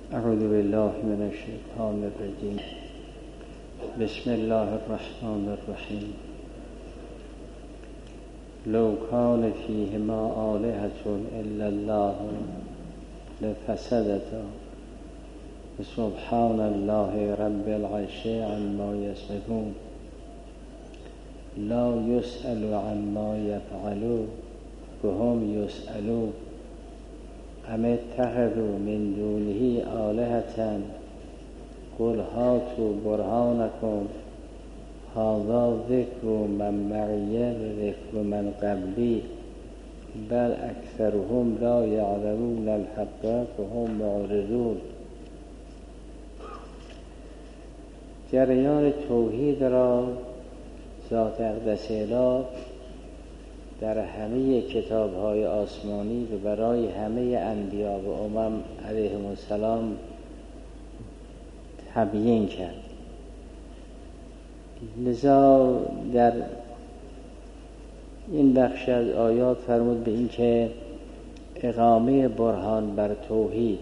اعوذ بالله من الشیطان الرجیم. بسم الله الرحمن الرحیم. لو کان فیهما آلهة الا الله لفسدتا سبحان الله رب العرش عما یصفون لا یسأل عما یفعل وهم یسألون ام اتخذوا من دونه آلهة قل هاتوا برهانکم هذا ذکر من معی ذکر من قبلی بل اکثرهم لا یعلمون الحق وهم معرضون. جریان توحید را ذات اقدس اله در همه کتاب‌های آسمانی و برای همه انبیا و امم علیهم السلام تبیین کرد. لذا در این بخش از آیات فرمود به این که اقامه برهان بر توحید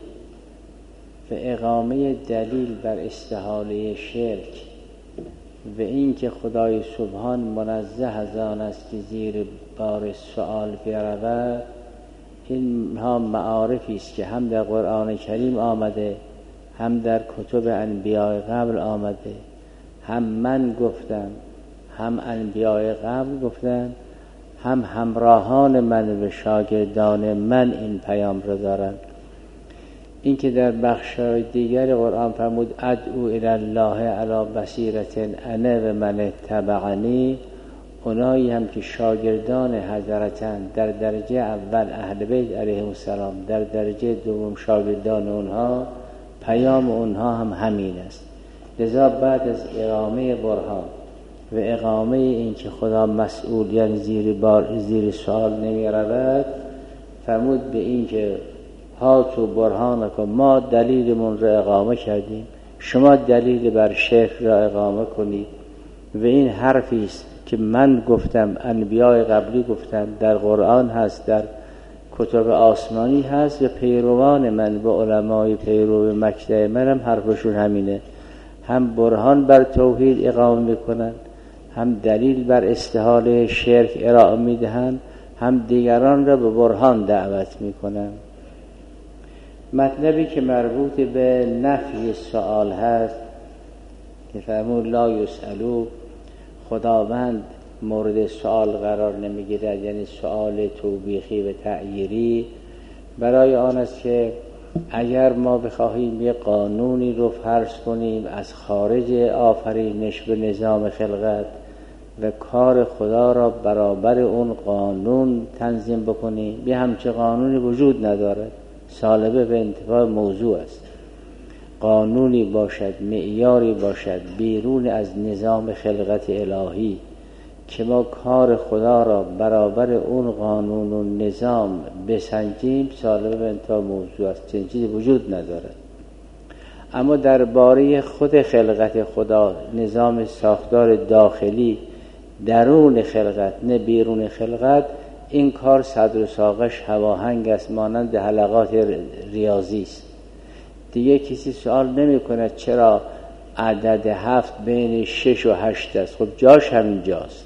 و اقامه دلیل بر استحاله شرک و این که خدای سبحان منزه از آن است که زیر بار سؤال برود، اینها معارفی است که هم در قرآن کریم آمده، هم در کتب انبیاء قبل آمده، هم من گفتم، هم انبیاء قبل گفتن، هم همراهان من و شاگردان من این پیام را دارند. این که در بخش‌های دیگر قرآن فرمود ادعو الی الله علی بصیرة انا و من اتبعنی، اونایی هم که شاگردان حضرتند، در درجه اول اهل بیت علیهم السلام، در درجه دوم شاگردان اونها، پیام اونها هم همین است. لذا بعد از اقامه برهان و اقامه این که خدا مسئول یعنی زیر سوال نمی رود، فرمود به این که هاتوا برهانکم، ما دلیلمون را اقامه کردیم، شما دلیل بر شرک را اقامه کنید. و این حرفی است که من گفتم، انبیاء قبلی گفتن، در قرآن هست، در کتب آسمانی هست و پیروان من و علمای پیرو مکتب منم حرفشون همینه. هم برهان بر توحید اقامه میکنن، هم دلیل بر استحاله شرک ارائه میدهن، هم دیگران را به برهان دعوت میکنن. مطلبی که مربوط به نفی سؤال هست که فرمود لا یسألو، خداوند مورد سؤال قرار نمیگیرد، یعنی سؤال توبیخی و تعییری برای آن است که اگر ما بخواهیم یک قانونی رو فرض کنیم از خارج آفرینش به نظام خلقت و کار خدا را برابر اون قانون تنظیم بکنیم، یه همچه قانونی وجود ندارد. سالبه به انتفاع موضوع است. قانونی باشد، معیاری باشد بیرون از نظام خلقت الهی که ما کار خدا را برابر اون قانون و نظام بسنجیم، سالبه به انتفاع موضوع است. چنین چیزی وجود ندارد. اما درباره خود خلقت خدا، نظام ساختار داخلی درون خلقت نه بیرون خلقت، این کار صدر و ساقش هواهنگ است، مانند حلقات ریاضی است. دیگه کسی سوال نمی کند چرا عدد 7 بین 6 و 8 است. خب جاش همین جاست.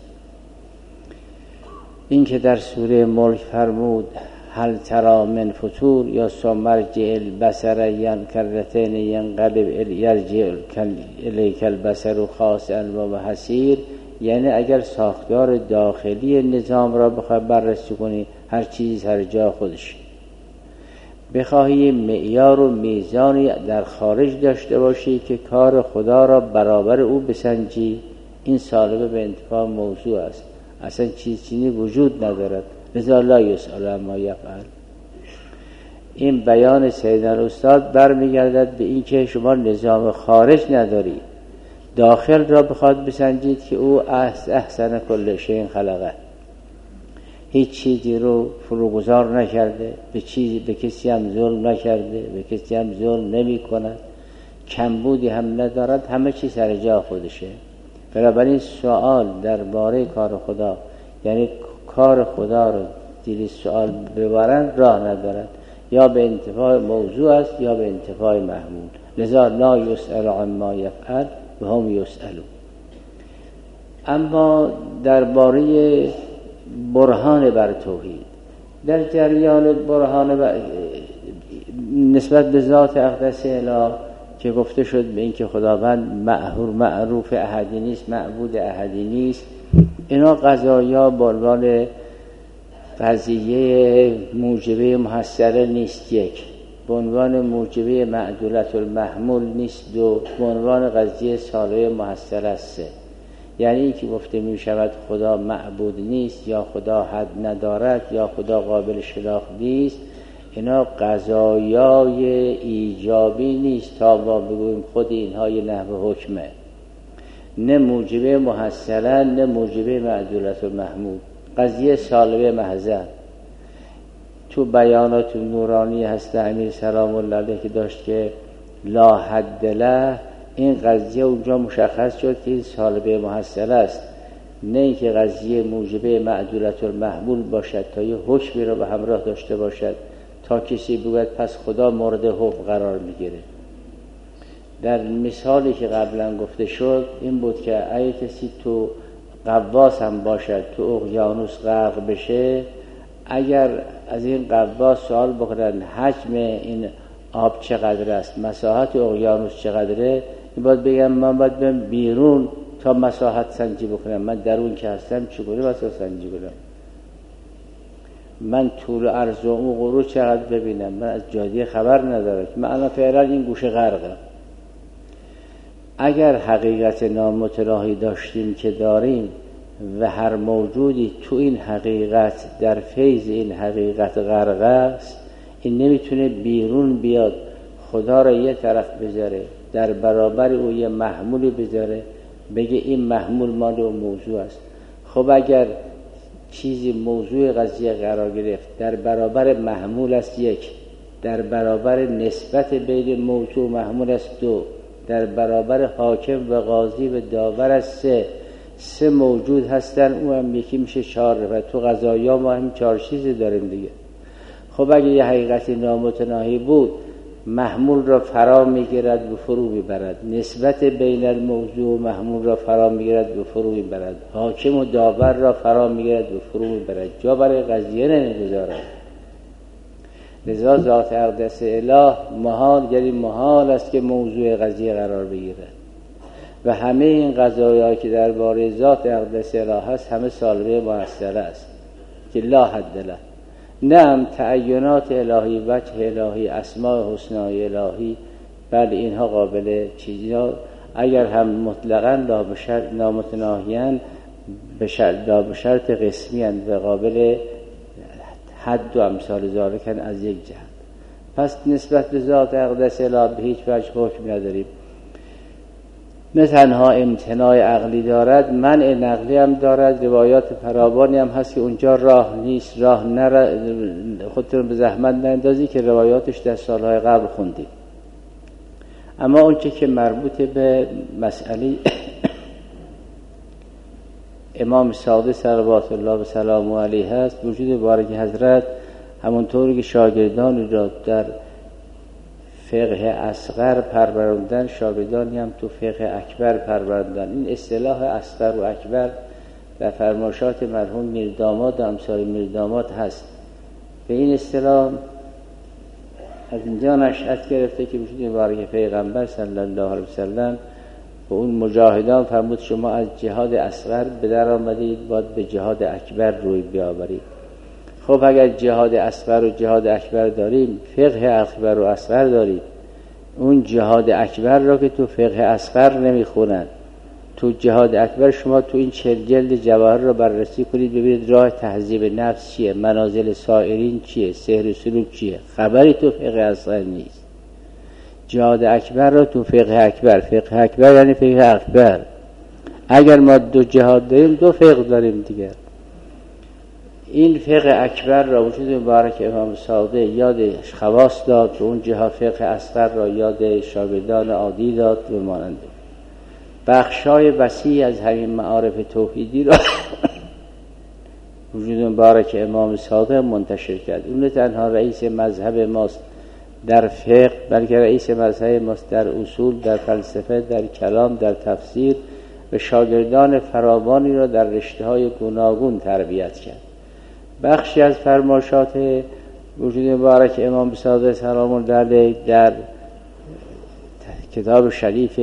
این که در سوره ملک فرمود هل تری من فطور یا ثم ارجع البصر ینکرتین ینقلب یرجع الیک البصر خاسئا و حسیر، یعنی اگر ساختار داخلی نظام را بخوای بررسی کنی، هر چیز هر جا خودش. بخواهی معیار و میزانی در خارج داشته باشی که کار خدا را برابر او بسنجی، این سالبه به انتفاع موضوع است. اصلا چیزی وجود ندارد. لذا لا یسأل عما یفعل. این بیان سیدنا الاستاد برمیگردد به این که شما نظام خارج نداری، داخل را بخواد بسنجید که او احسن کل شیء خلقه، هیچ چیزی رو فروگذار نکرده، به کسی هم ظلم نکرده، به کسی هم ظلم نمی کند، کمبودی هم ندارد، همه چیز سر جا خودشه. بنابراین سوال درباره کار خدا، یعنی کار خدا رو زیر سوال ببرن، راه ندارد. یا به انتفاع موضوع است یا به انتفاع محمول. لذا لا یسأل عما یفعل و هم یسألون. اما درباره برهان بر توحید، در جریان برهان نسبت به ذات اقدس اله که گفته شد به این که خداوند معروف احدی نیست، معبود احدی نیست، اینا قضایا به عنوان قضیه موجبه محصله نیست، یک به عنوان موجبه معدولت المحمول نیست، دو به عنوان قضیه سالوه محصله است، سه یعنی این که گفته می شود خدا معبود نیست یا خدا حد ندارد یا خدا قابل شناخت نیست، اینا قضایای ایجابی نیست تا ما بگوییم خود اینها یه نحو حکمه، نه موجبه محصله نه موجبه معدولت المحمول، قضیه سالوه محضه. تو بیانات نورانی هست امیر سلام الله علیه که داشت که لا حد له، این قضیه اونجا مشخص شد که این سالبه محصله است، نه اینکه قضیه موجبه معدولت المحمول باشد تا یه حکمی را به همراه داشته باشد تا کسی بگوید پس خدا مورد حکم قرار میگیره. در مثالی که قبلا گفته شد این بود که اگه کسی تو غواص هم باشد تو اقیانوس غرق بشه، اگر از این غواص سوال بکنن حجم این آب چقدر است، مساحت اقیانوس چقدره، این باید بگم من باید برم بیرون تا مساحت سنجی بکنم، من درون که هستم چگونه مساحت سنجی کنم، من طول عرض و اون غروب چقدر ببینم، من از جادیه خبر ندارم، من الان فعلا این گوشه غرقم. اگر حقیقت نامتناهی داشتیم که داریم و هر موجودی تو این حقیقت در فیض این حقیقت غرق است، این نمیتونه بیرون بیاد خدا را یه طرف بذاره در برابر او یه محمولی بذاره بگه این محمول مال اون موضوع است. خب اگر چیزی موضوع قضیه قرار گرفت در برابر محمول است یک، در برابر نسبت بین موضوع و محمول است دو، در برابر حاکم و قاضی و داور است سه موجود هستن، اون هم یکی میشه چهار. و تو قضایا ما هم چهار چیزی داریم دیگه. خب اگه یه حقیقتی نامتناهی بود محمول را فرا میگیرد و فرو میبرد، نسبت بین الموضوع و محمول را فرا میگیرد و فرو میبرد، حاکم و داور را فرا میگیرد و فرو میبرد، جا برای قضیه نمیگذارد. لذا ذات اقدس اله محال، یعنی محال است که موضوع قضیه قرار بگیرد و همه این قضایا که درباره ذات اقدس اله هست همه سالبه محصله است که لا حد له. نه تعینات الهی، وجه الهی، اسماء حسنای الهی، بله اینها قابل چیزها اگر هم مطلقاً لا بشرط نامتناهیان لا بشرط قسمیان و قابل حد و امثال ذالکن از یک جهت. پس نسبت به ذات اقدس اله به هیچ وجه حکم نداریم. نه تنها امتناع عقلی دارد، منع نقلی هم دارد. روایات فراوانی هم هست که اونجا راه نیست، راه نره، خودتون به زحمت نندازی که روایاتش در سالهای قبل خوندید. اما اون چه که مربوط به مسئله امام صادق صلوات الله و سلام علیه هست، وجود بارک حضرت همونطوری که شاگردان را در فقه اصغر پروراندن، شاگردانی هم تو فقه اکبر پروراندن. این اصطلاح اصغر و اکبر در فرمایشات مرحوم میرداماد و امثال میرداماد هست. به این اصطلاح از اینجا نشأت گرفته که وجود مبارک پیغمبر صلی الله علیه وسلم و اون مجاهدان فرمود شما از جهاد اصغر به در آمدید، باید به جهاد اکبر روی بیاورید. خب اگر جهاد اصغر و جهاد اکبر داریم، فقه اکبر و اصغر داریم، اون جهاد اکبر را که تو فقه اصغر نمیخونن، تو جهاد اکبر شما تو این 40 جلد جواهر را بررسی کنید ببینید راه تهذیب نفس چیه، منازل سائرین چیه، سحر و سلوک چیه، خبری تو فقه اصغر نیست. جهاد اکبر را تو فقه اکبر، فقه اکبر یعنی فقه اکبر. اگر ما دو جهاد داریم دو فقه داریم دیگر. این فقه اکبر را وجود مبارک امام صادق یاد خواص داد و اون جهاد فقه اصغر را یاد شاگردان عادی داد و مانند. بخشای وسیع از همین معارف توحیدی را وجود مبارک امام صادق منتشر کرد. اون تنها رئیس مذهب ماست در فقه، بلکه رئیس مذهب ماست در اصول، در فلسفه، در کلام، در تفسیر و شاگردان فراوانی را در رشته‌های گوناگون تربیت کرد. بخشی از فرمایشات وجود مبارک امام صادق سلام الله علیه در کتاب شریف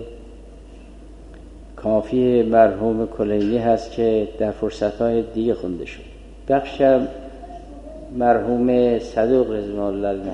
کافی مرحوم کلینی هست که در فرصت‌های دیگه خونده شد. بخش مرحوم صدوق رضوان الله علیه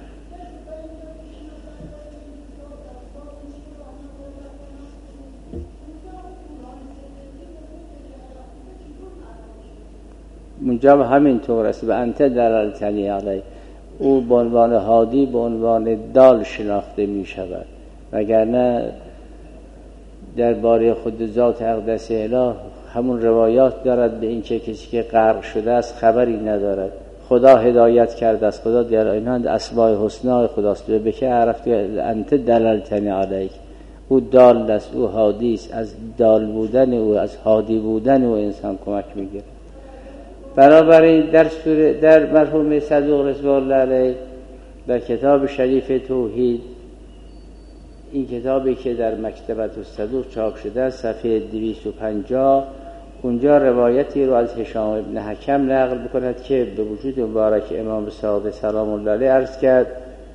اونجا همین طور است. و انت دلالتنی علیه، او به عنوان هادی به عنوان دال شناخته می شود، وگرنه درباره خود ذات اقدس اله همون روایات دارد به این که کسی که غرق شده است خبری ندارد. خدا هدایت کرده است، خدا در اینند اسماء حسنا خداست. به که عرفت انت دلالتنی علیه، او دال است، او هادی است. از دال بودن او، از هادی بودن او انسان کمک میگیره. بنابراین در مرحوم صدوق رضوان الله علیه در کتاب شریف توحید، این کتابی که در مکتبت الصدوق چاپ شده است، صفحه 250، اونجا روایتی رو از هشام ابن حکم نقل بکند که به وجود مبارک امام صادق سلام الله علیه عرض کرد: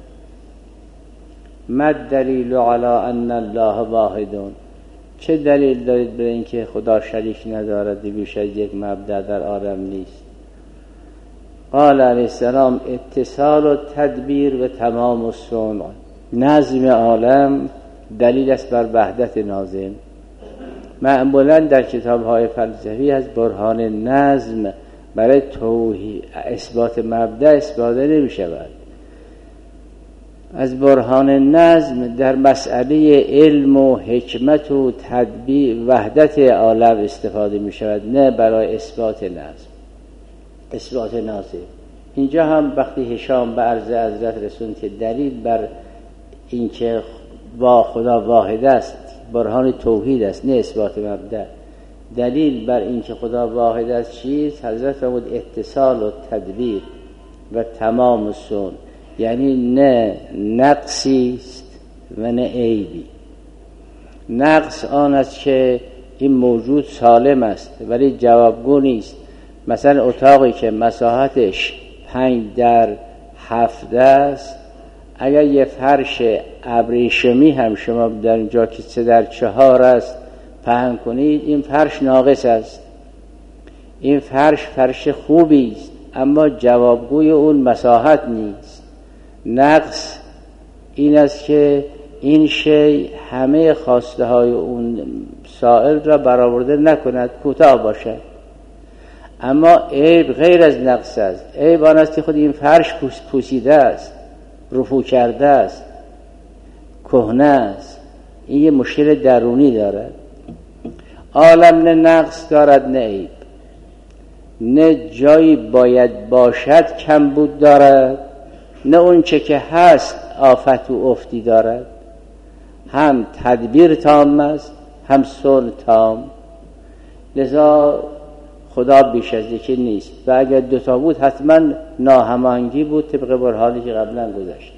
ما دلیل علی ان الله واحدون، چه دلیل دارید برای اینکه خدا شریک ندارد، بیش از یک مبدأ در عالم نیست؟ قال علیه السلام: اتصال و تدبیر و تمام الصنع، نظم عالم دلیل است بر وحدت ناظم. معمولا در کتاب‌های فلسفی از برهان نظم برای توحید اثبات مبدأ استفاده نمی‌شود. از برهان نظم در مسئله علم و حکمت و تدبیر وحدت عالم استفاده می شود، نه برای اثبات نظم، اثبات ناظم. اینجا هم وقتی هشام به عرض حضرت رسول که دلیل بر اینکه با خدا واحد است برهان توحید است، نه اثبات مبدأ. دلیل بر اینکه خدا واحد است چیست؟ حضرت فرمود اتصال و تدبیر و تمام الصنع، یعنی نه نقصی است و نه عیبی. نقص آن است که این موجود سالم است ولی جوابگو نیست. مثلا اتاقی که مساحتش 5x7 است، اگر یه فرش ابریشمی هم شما در اینجا که 3x4 است پهن کنید، این فرش ناقص است. این فرش خوبی است اما جوابگوی اون مساحت نیست. نقص این است که این شی همه خواسته های اون سائل را برآورده نکند، کوتاه باشد. اما عیب غیر از نقص است. عیب آن است که خود این فرش پوسیده است، رفو کرده است، کهنه است. این یه مشکل درونی دارد. عالم نه نقص دارد نه عیب، نه جایی باید باشد کمبود دارد، نه اون چه که هست آفت و افتی دارد. هم تدبیر تام است، هم صلح تام. لذا خدا بیش از یکی نیست و اگر دوتا بود حتما ناهماهنگی بود طبق برهانی که قبلا گذشت.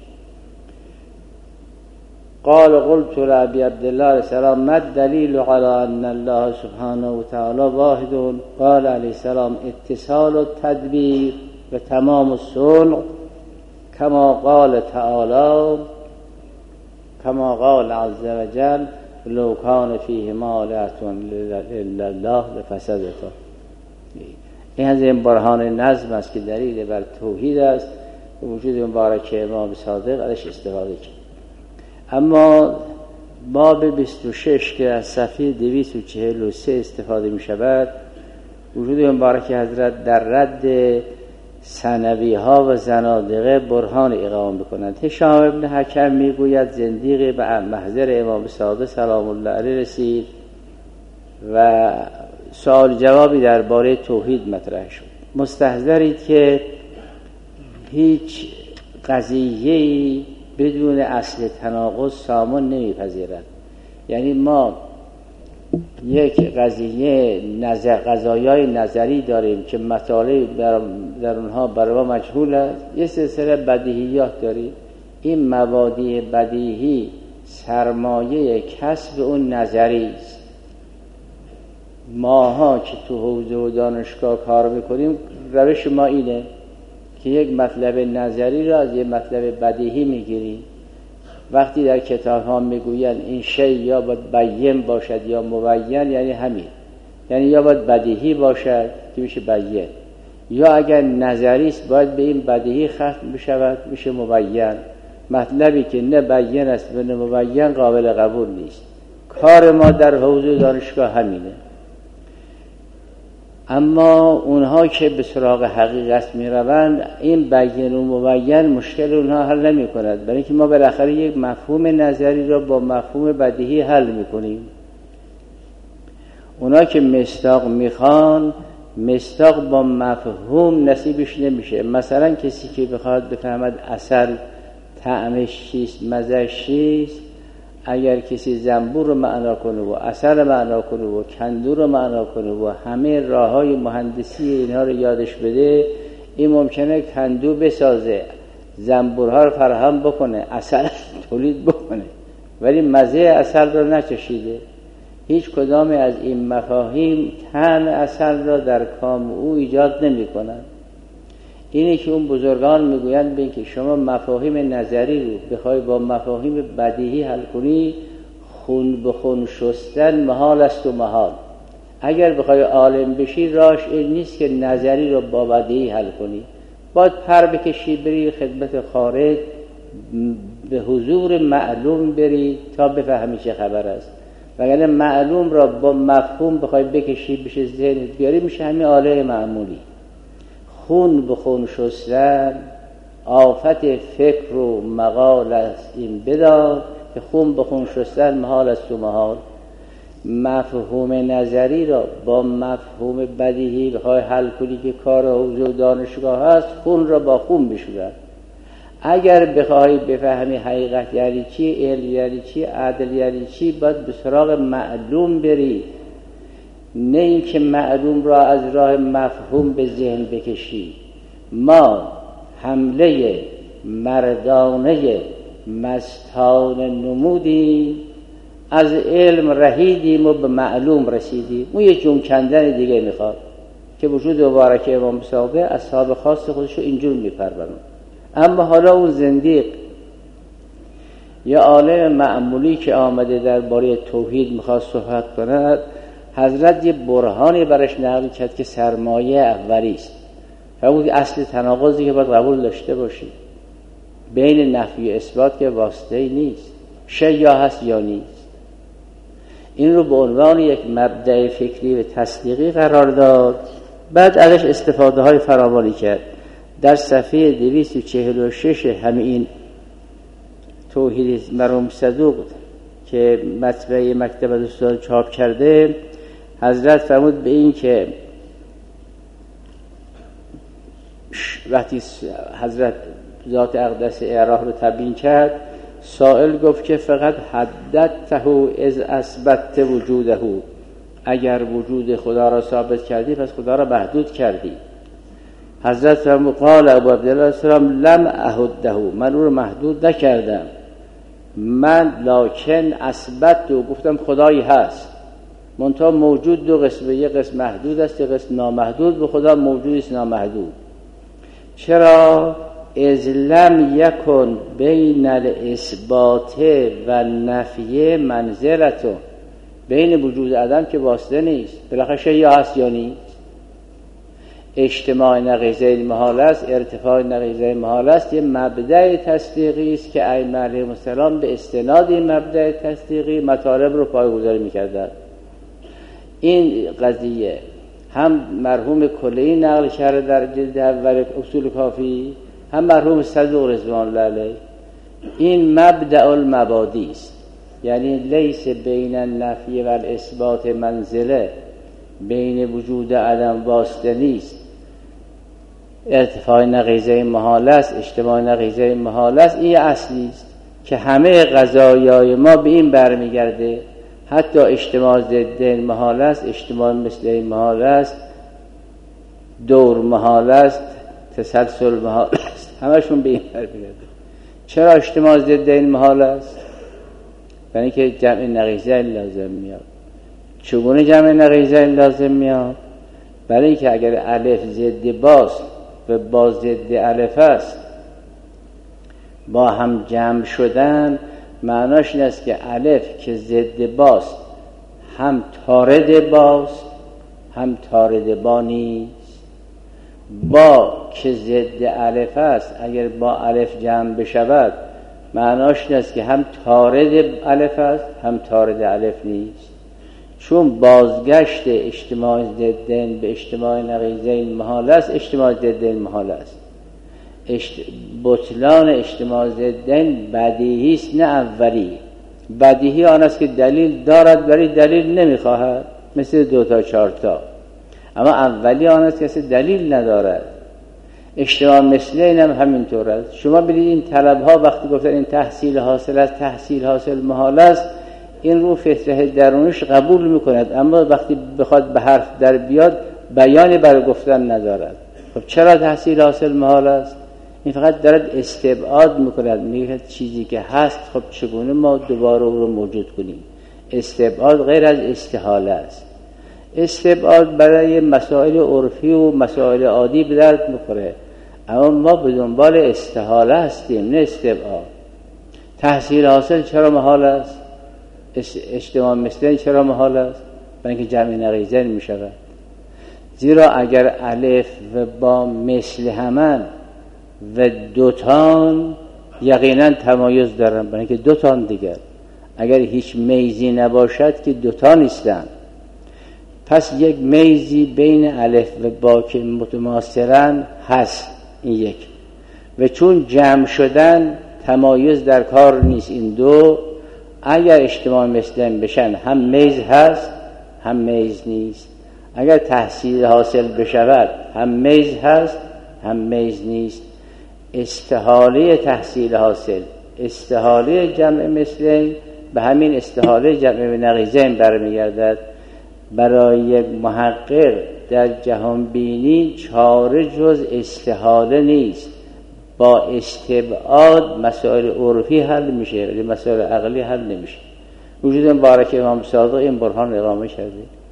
قال قلت لأبي عبد الله علیه السلام ما الدلیل علی ان الله سبحانه و تعالی واحد؟ قال علیه السلام اتصال و تدبیر و تمام الصنع کما قال تعالی، کما قال عز وجل لو کان فیهما آلهة الا الله لفسدتا. این از این برهان نظم است که دلیل بر توحید است و وجود مبارک امام صادق ازش استفاده کرد. اما باب 26 که از صفحه 243 استفاده می شود، وجود مبارک حضرت در رد ثانوی ها و زنادقه برهان اقامه بکنند. هشام ابن حکم می گوید زندیقی به محضر امام صادق سلام الله علیه رسید و سوال جوابی درباره توحید مطرح شد. مستحضرید که هیچ قضیه‌ای بدون اصل تناقض سامان نمیپذیرد. یعنی ما یک قضیه قضایای نظری داریم که مطالب در اونها برای ما مجهول است، یه سلسله بدیهیات داریم. این مبادی بدیهی سرمایه کسب اون نظری است. ماها که تو حوزه و دانشگاه کار میکنیم روش ما اینه که یک مطلب نظری را از یک مطلب بدیهی میگیریم. وقتی در کتاب ها میگوین این شی یا باید بین باشد یا مبین، یعنی همین، یعنی یا باید بدیهی باشد که میشه بین، یا اگر نظری است باید به این بدیهی ختم بشود میشه مبین. مطلبی که نه بین است و نه مبین قابل قبول نیست. کار ما در حوزه دانشگاه همینه. اما اونها که به سراغ حقیقت می روند، این بین و مبین مشکل اونها حل نمی کند، برای اینکه ما بالاخره یک مفهوم نظری را با مفهوم بدیهی حل می کنیم. اونا که مصداق می خوان، مصداق با مفهوم نصیبش نمیشه. مثلا کسی که بخواد بفهمد عسل طعمش چیست، مزه‌اش چیست، اگر کسی زنبور رو معنا کنه و عسل رو معنا کنه و کندو رو معنا کنه و همه راه‌های مهندسی اینها رو یادش بده، این ممکنه کندو بسازه، زنبورها رو فراهم بکنه، عسل تولید بکنه، ولی مزه عسل رو نچشیده. هیچ کدام از این مفاهیم طعم عسل را در کام او ایجاد نمی کنند. اینه که اون بزرگان میگویند به اینکه شما مفاهیم نظری رو بخوای با مفاهیم بدیهی حل کنی، خون به خون شستن محال است و محال. اگر بخوای عالم بشی راهش این نیست که نظری رو با بدیهی حل کنی، باید پر بکشی بری خدمت خارج، به حضور معلوم بری تا بفهمی چه خبر است. وگرنه معلوم را با مفهوم بخوای بکشی بشه ذهنت بیاری، میشه همین عاله معمولی. خون به خون شستن آفت فکر و مقال است، این بدان که خون به خون شستن محال است و محال. مفهوم نظری را با مفهوم بدیهی بخوای حل کنی که کار حوزه و دانشگاه هست، خون را با خون بشورن. اگر بخوای بفهمی حقیقت یعنی چی، علم یعنی چی، عدل یعنی چی، باید به سراغ معلوم بری، نه اینکه معلوم را از راه مفهوم به ذهن بکشی. ما حمله مردانه مستان نمودیم، از علم رهیدیم و به معلوم رسیدیم. اون یه جون کندن دیگه میخواد که وجود مبارک امام صادق اصحاب خاص خودشو اینجور میپرورن. اما حالا اون زندیق یا عالم معمولی که آمده درباره توحید میخواد صحبت کند، حضرت یه برهانی برش نقل کرد که سرمایه اولی است. همون اصل تناقضی که باید قبول داشته باشید بین نفی و اثبات، که واسطه‌ای نیست، شی یا هست یا نیست. این رو به عنوان یک مبدأ فکری و تصدیقی قرار داد، بعد ازش استفاده های فراوانی کرد. در صفحه 246 همین توحید مرحوم صدوق که مطبعه مکتبه دوستان چاپ کرده، حضرت فرمود به این که وقتی حضرت ذات اقدس اعراح رو تبیین کرد، سائل گفت که فقط حددته از اثبت وجوده، اگر وجود خدا را ثابت کردی پس خدا را محدود کردی. حضرت فرمود قال ابو عبدالله السلام لم احده، من او رو محدود نکردم، من لکن اثبت و گفتم خدایی هست، منتها موجود دو قسمه، یک قسم محدود است، یک قسم نامحدود. به خدا موجود است نامحدود. چرا؟ از لم یکن بین الاثبات و نفی منزلتون، بین وجود عدم که واسطه نیست، بالاخره یا هست یا نیست. اجتماع نقیضه محال است، ارتفاع نقیضه محال است. یه مبدأ تصدیقی است که ائمه علیهم السلام به استناد این مبدأ تصدیقی مطالب رو پایه‌گذاری می‌کردند. این قضیه هم مرحوم کلی نقل کرده در جلد اول اصول کافی، هم مرحوم صدوق رضوان الله علیه. این مبدأ المبادی است، یعنی لیس بین النفی و الاثبات منزله، بین وجود عدم واسطه نیست، ارتفاع نقیضه محال است، اجتماع نقیضه محال است. این اصلی است که همه قضایای ما به این برمیگرده. حتی اجتماع ضدین محال است، اجتماع مثلین محال است، دور محال است، تسلسل محال است، همشون به این برمیگرده. چرا اجتماع ضدین محال است؟ برای اینکه جمع نقیضین لازم میاد. چگونه جمع نقیضین لازم میاد؟ برای اینکه اگر الف ضد باست و با ضد الف است با هم جمع شدن، معناش این است که الف که ضد باست هم طارد باست هم طارد با نیست. با که ضد الف است اگر با الف جمع بشود معناش این است که هم طارد الف است هم طارد الف نیست. چون بازگشت اجتماع ضدین به اجتماع نقیضین محال است، اجتماع ضدین محال است. بطلان اجتماع ضدین بدیهی است نه اولی. بدیهی آن است که دلیل دارد ولی دلیل نمیخواهد، مثل 2 تا 4 تا. اما اولی آن است که اصلا دلیل ندارد. اجتماع مثلین هم همینطور است. شما بدید این طلب ها وقتی گفتن این تحصیل حاصل است، تحصیل حاصل محال است، این رو فطره درونش قبول میکند، اما وقتی بخواد به حرف در بیاد بیانی برای گفتن ندارد. خب چرا تحصیل حاصل محال است؟ این فقط دارد استبعاد میکند، میگه چیزی که هست خب چگونه ما دوباره او رو موجود کنیم. استبعاد غیر از استحاله است. استبعاد برای مسائل عرفی و مسائل عادی به درد میخوره، اما ما به دنبال استحاله هستیم نه استبعاد. تحصیل حاصل چرا محال است؟ اجتماع مثلین چرا محال است؟ برای اینکه جمع نقیضین می شود. زیرا اگر الف و با مثل همن و دوتان یقینا تمایز دارن، برای اینکه دوتان دیگر. اگر هیچ میزی نباشد که دوتا نیستن، پس یک میزی بین الف و با که متماثلن هست، این یک. و چون جمع شدن تمایز در کار نیست، این دو اگر اجتماع مثلین بشن هم میز هست هم میز نیست. اگر تحصیل حاصل بشود هم میز هست هم میز نیست. استحاله تحصیل حاصل، استحاله جمع مثلین به همین استحاله جمع نقیضین برمیگردد. برای یک محقق در جهان بینی چاره جز استحاله نیست. با استبعاد مسائل عرفی حل میشه ولی مسائل عقلی حل نمیشه. وجود مبارک امام صادق این برهان اقامه کرده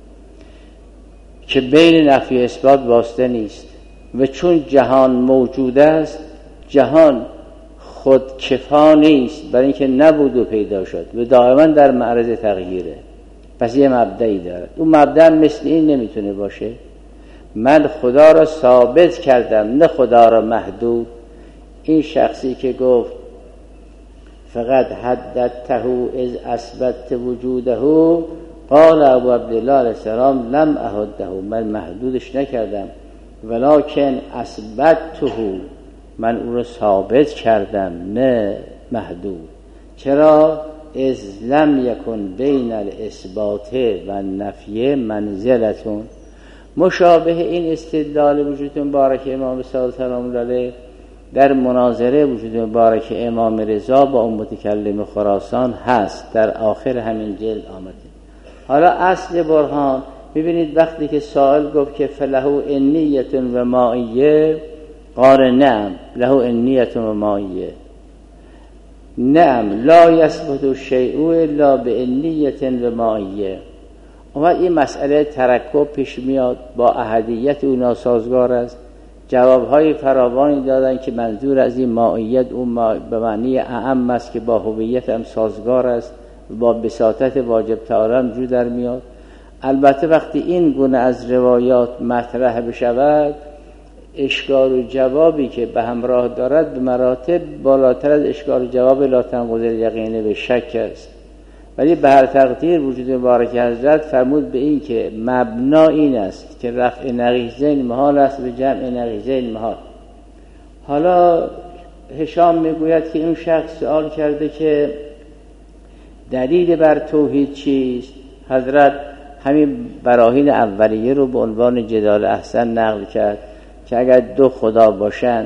که بین نفی و اثبات واسطه نیست. و چون جهان موجود است، جهان خود کفا نیست، برای اینکه نبود و پیدا شد و دائما در معرض تغییره. پس یه مبدعی دارد. اون مبدع مثل این نمیتونه باشه. من خدا را ثابت کردم نه خدا را محدود. این شخصی که گفت فقط حددته از اثبت وجوده، قال ابو عبدالله علیه السلام لم احده، من محدودش نکردم، ولکن اثبته، من او را ثابت کردم نه محدود. چرا؟ از لم یکن بین الاثبات و النفی منزلتون. مشابه این استدلال وجود مبارک امام صادق سلام علیه در مناظره وجود مبارک امام رضا با اون متکلم خراسان هست، در آخر همین جلد آمده. حالا اصل برهان ببینید وقتی که سائل گفت که فله انیت و مائیه، قال نعم له انیت و مائیه، نعم لا یثبت شیء الا بانیت و مائیه. اما این مسئله ترکب پیش میاد، با احدیت او ناسازگار است. جوابهای فراوانی دادن که منظور از این مائیت اون به معنی اعم است که با هویت هم سازگار است، با بساطت واجب تعالی هم جو در میاد. البته وقتی این گونه از روایات مطرح بشود، اشکال و جوابی که به همراه دارد به مراتب بالاتر از اشکال و جواب لا تنقضی الیقین به شک است. ولی به هر تقدیر وجود مبارک حضرت فرمود به این که مبنا این است که رفع نقیضین محال است و جمع نقیضین محال. حالا هشام میگوید که این شخص سوال کرده که دلیل بر توحید چیست؟ حضرت همین براهین اولیه رو به عنوان جدال احسن نقل کرد که اگر دو خدا باشند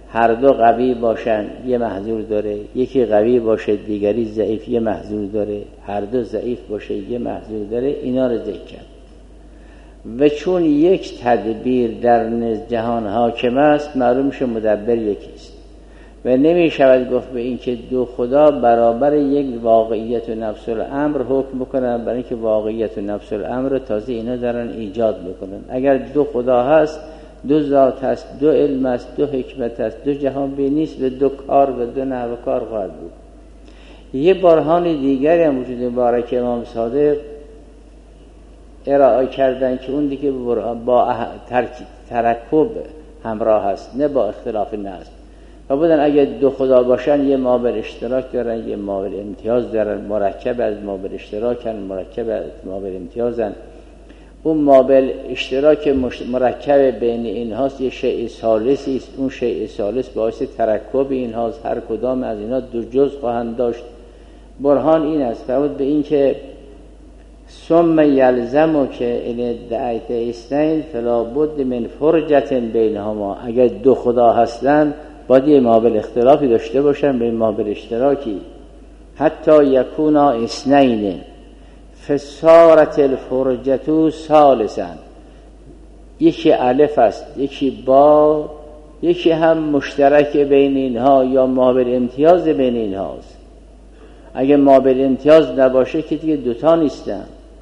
هر دو قوی باشن یه محظور داره، یکی قوی باشه دیگری ضعیف یه محظور داره، هر دو ضعیف باشه یه محظور داره. اینا رو ذکر کرد. و چون یک تدبیر در جهان حاکم است، معلوم میشه مدبر یکیست و نمی شود گفت به این که دو خدا برابر یک واقعیت و نفس الامر حکم بکنن، برای اینکه واقعیت و نفس الامر تازه اینا دارن ایجاد بکنن. اگر دو خدا هست، دو ذات هست، دو علم است، دو حکمت است، دو جهان بینی است و دو کار و دو نحو کار خواهد بود. یه برهان دیگری هم وجود مبارک امام صادق ارائه کردن که اون دیگه با ترکب همراه هست، نه با اختلاف نظم. و بودن اگه دو خدا باشن یه مابل اشتراک دارن، یه مابل امتیاز دارن، مرکب از مابل اشتراکن، مرکب از مابل امتیازن. اون مابل اشتراک مرکب بین اینهاست، یه شیء ثالثی است. اون شیء ثالث باعث ترکب اینهاست، هر کدام از اینا دو جزء خواهند داشت. برهان این است فرمود به این که ثم یلزم که ان ادعیت اثنین فلا بد من فرجة بینهما. اگر دو خدا هستن باید یه مابل اختلافی داشته باشن به مابل اشتراکی. حتی یکونا اثنین فصارت الفرجة ثالثا. یکی الف است، یکی با، یکی هم مشترک بین اینها یا مابل امتیاز بین اینهاست. اگه مابل امتیاز نباشه که دیگه دوتا نیستن.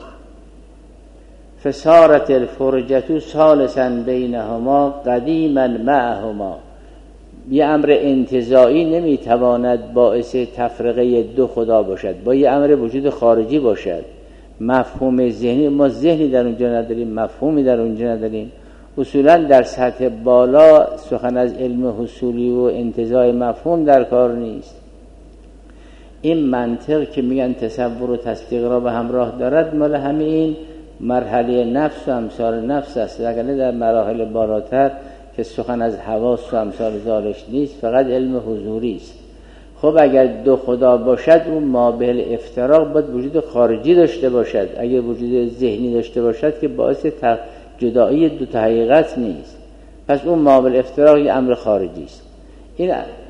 فصارت الفرجة ثالثا بینهما قدیما معهما. یه امر انتزاعی نمیتواند باعث تفرقه دو خدا باشد، با یه امر وجود خارجی باشد. مفهوم ذهنی، ما ذهنی در اونجا نداریم، مفهومی در اونجا نداریم. اصولا در سطح بالا سخن از علم حصولی و انتزاع مفهوم در کار نیست. این منطق که میگن تصور و تصدیق را به همراه دارد مال همین مرحله نفس و امثال نفس است. وگرنه در مراحل بالاتر که سخن از حواس و امثال ذالک نیست، فقط علم حضوری است. خب اگر دو خدا باشد اون مابل افتراق باید وجود خارجی داشته باشد. اگر وجود ذهنی داشته باشد که باعث جدایی دو تا حقیقت نیست، پس اون مابل افتراق یه امر خارجی است. این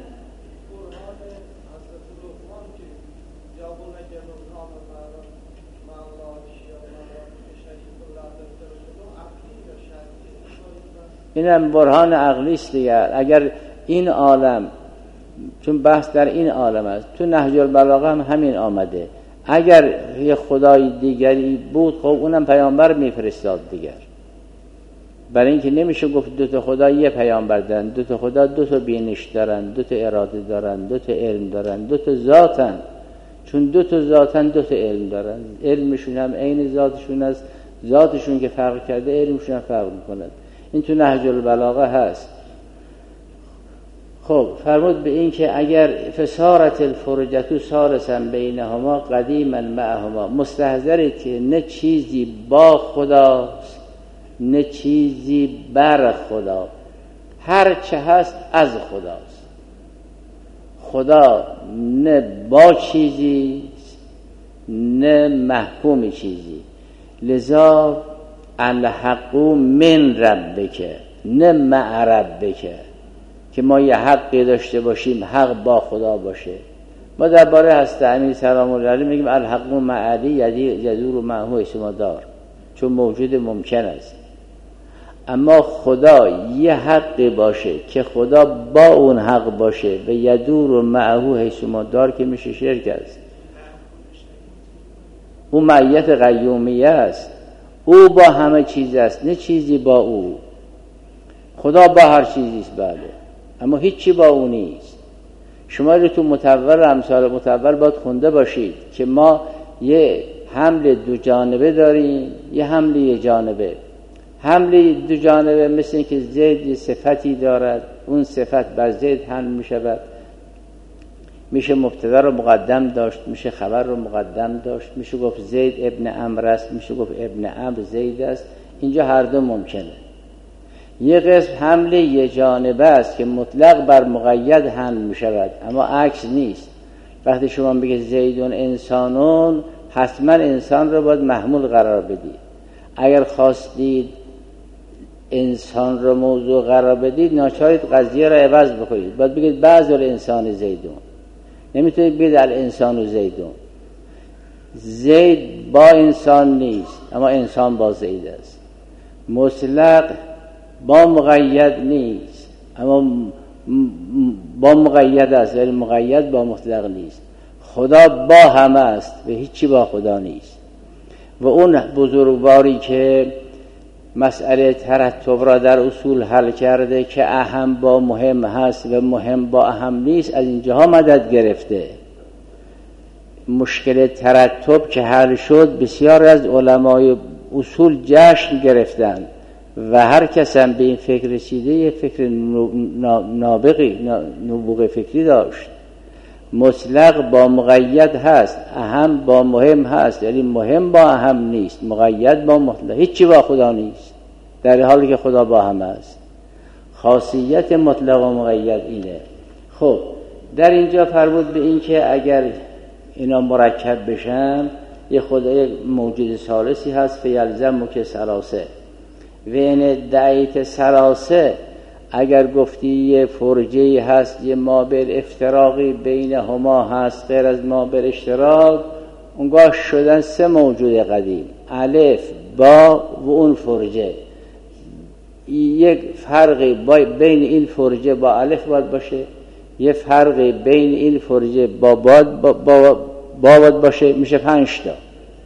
اینم برهان عقلی است دیگر. اگر این عالم، چون بحث در این عالم است، تو نهج البلاغه هم همین آمده، اگر یه خدای دیگری بود خب اونم پیامبر میفرستاد دیگر. برای اینکه نمیشه گفت دو تا خدا یه پیامبر دارن. دو تا خدا دو تا بینش دارن، دو تا اراده دارن، دو تا علم دارن، دو تا ذاتن. چون دو تا ذاتن دو تا علم دارن. علمشون هم عین ذاتشون است، ذاتشون که فرق کرده علمشون هم فرق میکنه. این تو نهج البلاغه هست. خب فرمود به این که اگر فصارت الفرجة ثالثا بینهما قدیما معهما، مستحضرید که نه چیزی با خداست نه چیزی بر خدا، هر چه هست از خداست. خدا نه با چیزی نه محکوم چیزی. لذا الحق من ربک نه مع ربک، که ما یه حقی داشته باشیم حق با خدا باشه. ما درباره حضرت امیر سلام الله علیه میگیم الحق مع علی یدور معه حیث دار، چون موجود ممکن است. اما خدا یه حقی باشه که خدا با اون حق باشه و یدور معه حیث دار که میشه شرک است. اون معیت قیومیه است. او با همه چیز است، نه چیزی با او. خدا با هر چیزی است بله، اما هیچی با او نیست. شما رو تو متول امثال متول باید خونده باشید که ما یه حمل دو جانبه داریم، یه حمل یه جانبه. حمل دو جانبه مثل این که زید یه صفتی دارد، اون صفت بر زید حمل می شود. میشه مبتدا رو مقدم داشت، میشه خبر رو مقدم داشت، میشه گفت زید ابن عمرو است، میشه گفت ابن عمرو زید است. اینجا هر دو ممکنه. یه قسم حمل یه جانبه است که مطلق بر مقید حمل می شود، اما عکس نیست. وقتی شما بگید زیدون انسانون، حتما انسان رو باید محمول قرار بدید. اگر خواستید انسان رو موضوع قرار بدید ناچارید قضیه را عوض بکنید. باید بگید بعض الانسان زیدون، نمیتونید بگید الانسان زیدون. زید با انسان نیست اما انسان با زید است. مطلق با مقید نیست اما با مقید است، ولی مقید با مطلق نیست. خدا با همه است و هیچی با خدا نیست. و اون بزرگواری که مسئله ترتب را در اصول حل کرده که اهم با مهم هست و مهم با اهم نیست، از اینجاها مدد گرفته. مشکل ترتب که حل شد بسیار از علمای اصول جشن گرفتند و هر کس هم به این فکر رسیده یه فکر نابوغ فکری داشت. مطلق با مقید هست، اهم با مهم هست، یعنی مهم با اهم نیست، مقید با مطلق. هیچی با خدا نیست در حالی که خدا با همه است. خاصیت مطلق و مقید اینه. خب در اینجا فرمود به این که اگر اینا مرکب بشن یه خدای موجود ثالثی هست، فیلزم که سلاسه و این دعیت سلاسه. اگر گفتی یه فرجه‌ای هست، یه مابل افتراقی بینهما هست غیر از مابل اشتراک، اونگاه شدن سه موجود قدیم، الف با و اون فرجه. یک فرقی بین این فرجه با الف باید باشه، یه فرقی بین این فرجه با باید باشه، میشه 5 تا.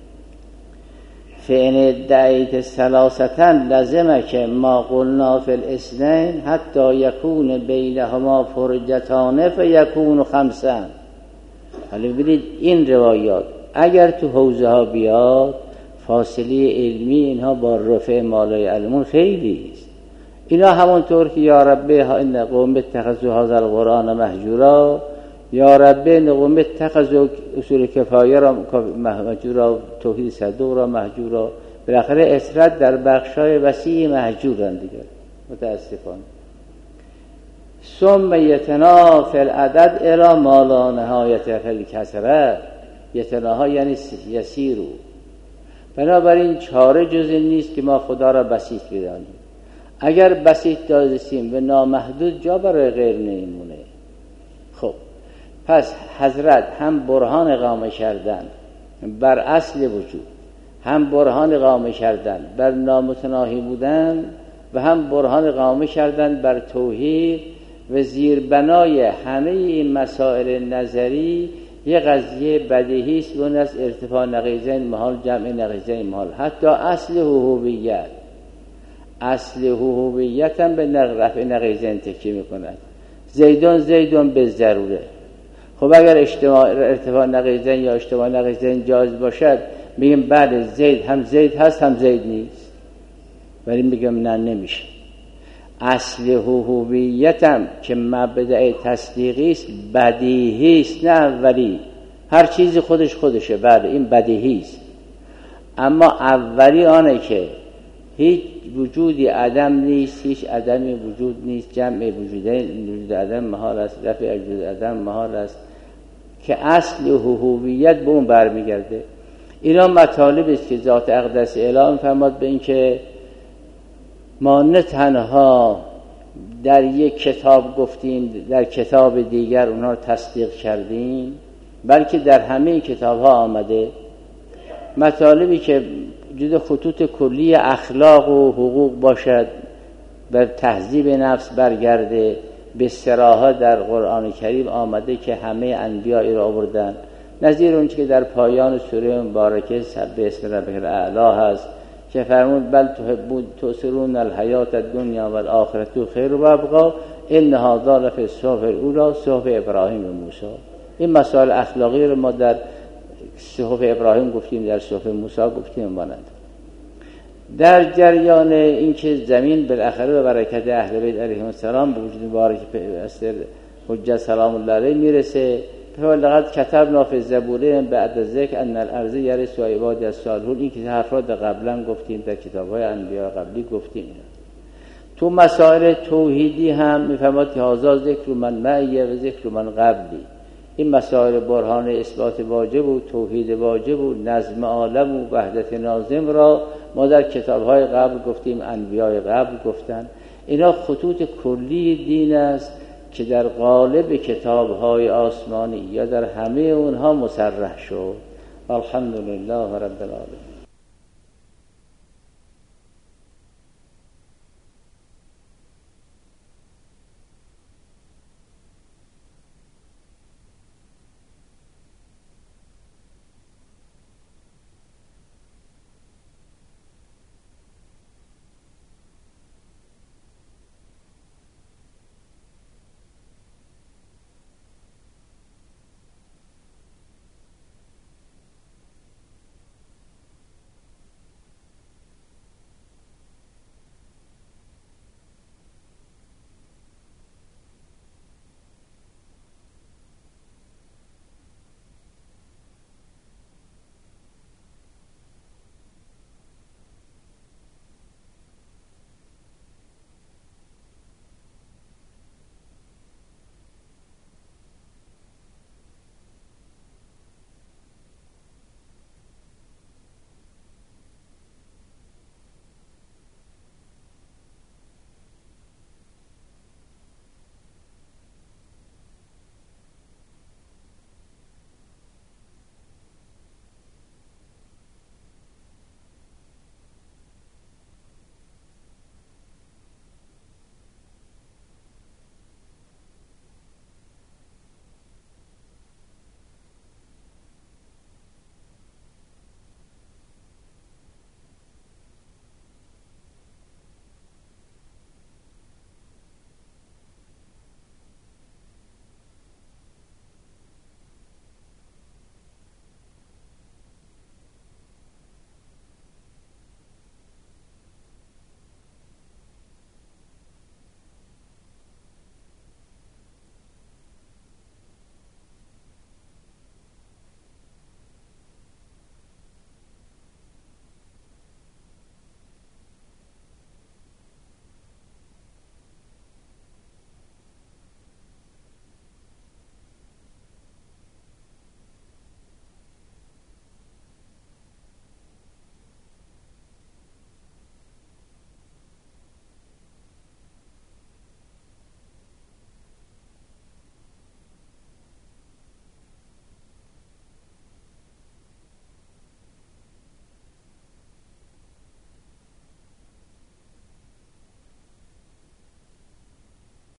فإن ادعیت ثلاثة لزمک ما قلنا فی الاثنین حتی یکون بینهما فرجتان فیکون 5. حالا ببینید این روایات اگر تو حوزه ها بیاد، فاصله علمی اینها با رفع مالای علمون خیلی است. اینا همونطور که یا رب ان قوم اتخذوا هذا القرآن مهجورا، یا رب ان قوم اتخذوا اصول کفایه را مهجورا، توحید صدوق را مهجورا، بالاخره اثرت در بخشای وسیع مهجورن دیگر متاسفانه. ثم یتنا فی العدد الی ما لا نهایت فی الکثرة، یتناها یعنی یسیرو. بنابراین چاره جز این نیست که ما خدا را بسیط بدانیم. اگر بسیط دانستیم و نامحدود جا برای غیر نمیمونه. خب پس حضرت هم برهان اقامه کردن بر اصل وجود، هم برهان اقامه کردن بر نامتناهی بودن و هم برهان اقامه کردن بر توحید و زیربنای همه این مسائل نظری یه قضیه بدیهی است و اون از ارتفاع نقیضین محال جمع نقیضین محال. حتی اصل هویت، اصل هویت هم به رفع نقیضین تکیه میکنند. زیدون به ضروره. خب اگر ارتفاع نقیضین یا اشتباه نقیضین جایز باشد میگم بله زید هم زید هست هم زید نیست، ولی میگم نه نمیشه. اصل هویتم که مبدأ تصدیقی است بدیهی است نه اولی. هر چیزی خودشه، بله این بدیهی است، اما اولی آنه که هیچ وجودی عدم نیست، هیچ عدمی وجود نیست، جمع وجود عدم محال است، رفع وجود عدم محال است، که اصل هویت به اون برمیگرده. اینا مطالب است که ذات اقدس اعلام فرماد به این که ما نه تنها در یک کتاب گفتیم در کتاب دیگر اونها تصدیق کردیم، بلکه در همه کتاب ها آمده مطالبی که جد خطوط کلی اخلاق و حقوق باشد، بر تهذیب نفس برگرده، به صراحت در قرآن کریم آمده که همه انبیاء را آوردن. نظیر اون که در پایان سوره مبارکه سبح اسم ربک الاعلی هست که فرمود بل تحبون تؤثرون الحیات الدنیا والآخرة خیر و ابقی ان هذا لفی الصحف الاولی صحف ابراهیم و موسی. این مسائل اخلاقی رو ما در صحف ابراهیم گفتیم، در صحف موسی گفتیم مانند. در جریان اینکه زمین بالاخره به برکت اهل بیت علیهم السلام به وجود مبارک اثر حجت سلام الله علیه میرسه. لقد کتبنا فی الزبور بعد ذکر ان الارض یرث عبادی الصالحون. این که افراد قبلا گفتیم در کتاب‌های انبیا قبلی گفتیم. تو مسائل توحیدی هم میفهمد که هذا ذکر من معی و ذکر من قبلی. این مسائل برهان اثبات واجب و توحید واجب و نظم عالم و وحدت ناظم را ما در کتاب‌های قبل گفتیم، انبیای قبل گفتن. اینا خطوط کلی دین است که در قالب کتاب‌های آسمانی یا در همه اونها مصرح شد. الحمدلله رب العالمین.